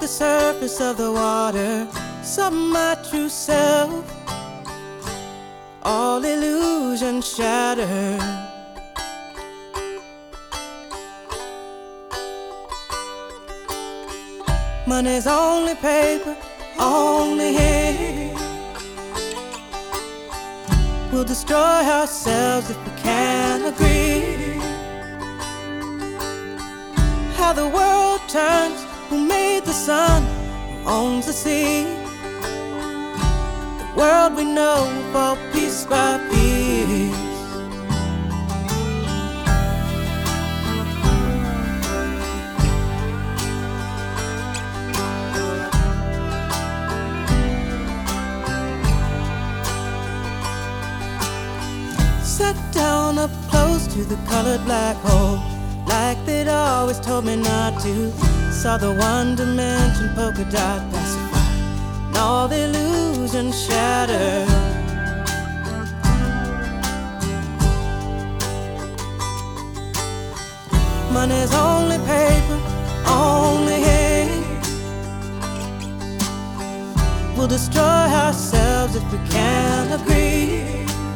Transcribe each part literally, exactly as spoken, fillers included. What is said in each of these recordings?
the surface of the water, saw my true self, all illusion shattered. Money's only paper, only ink. We'll destroy ourselves if we can't agree. How the world turns, who made the sun, who owns the sea. The world we know fall piece by piece. Sat down up close to the colored black hole, like they'd always told me not to. Saw the one-dimension polka dot pacify, and all the illusions shattered. Money's only paper, only ink. We'll destroy ourselves if we can't agree.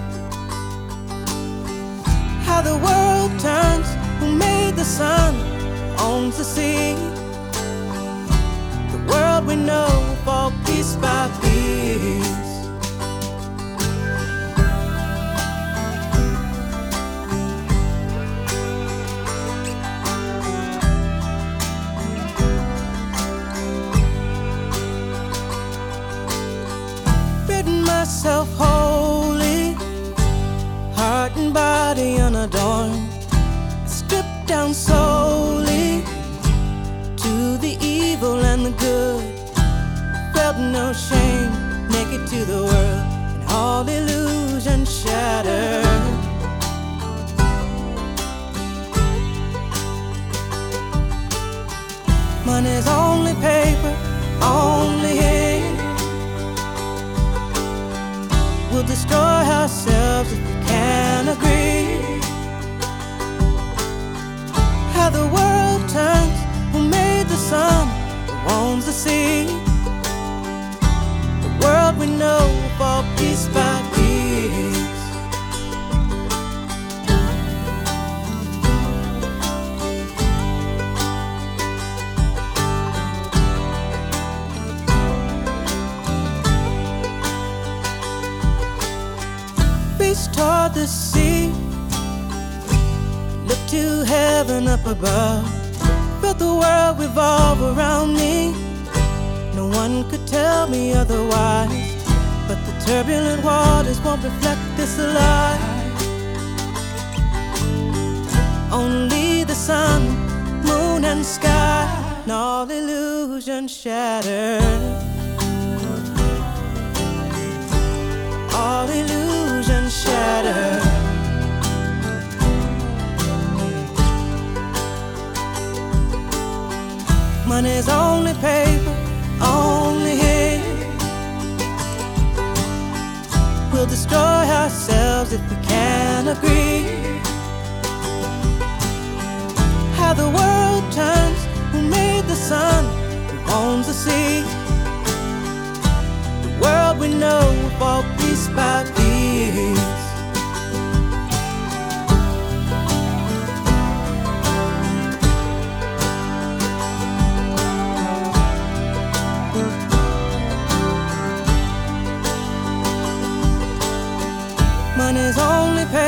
How the world turns, who made the sun, owns the sea. The world we know fall piece by piece. Written myself holy, heart and body unadorned, stripped down slowly to the evil and the good. Felt no shame, naked to the world, and all illusion shattered. Money's only paper, only ink. We'll destroy ourselves if we can't agree. How the world turns, who made the sun, who owns the sea. The world we know fall piece by piece. Face toward the sea, look to heaven up above. Felt the world revolve around me. No one could tell me otherwise, but the turbulent waters won't reflect this light. Only the sun, moon and sky, and all illusion shattered. All illusion shattered. Money's only paper, only ink. We'll destroy ourselves if we can't agree. How the world turns, who made the sun, who owns the sea. The world we know fall piece by piece. Money's only paper,